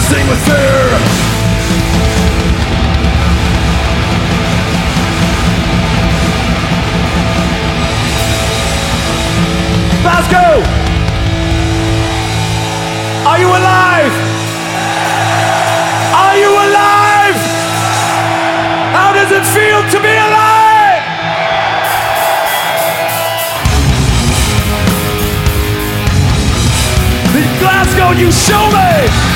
sing with fear. Glasgow, are you alive? Are you alive? How does it feel to be alive? In Glasgow, you show me.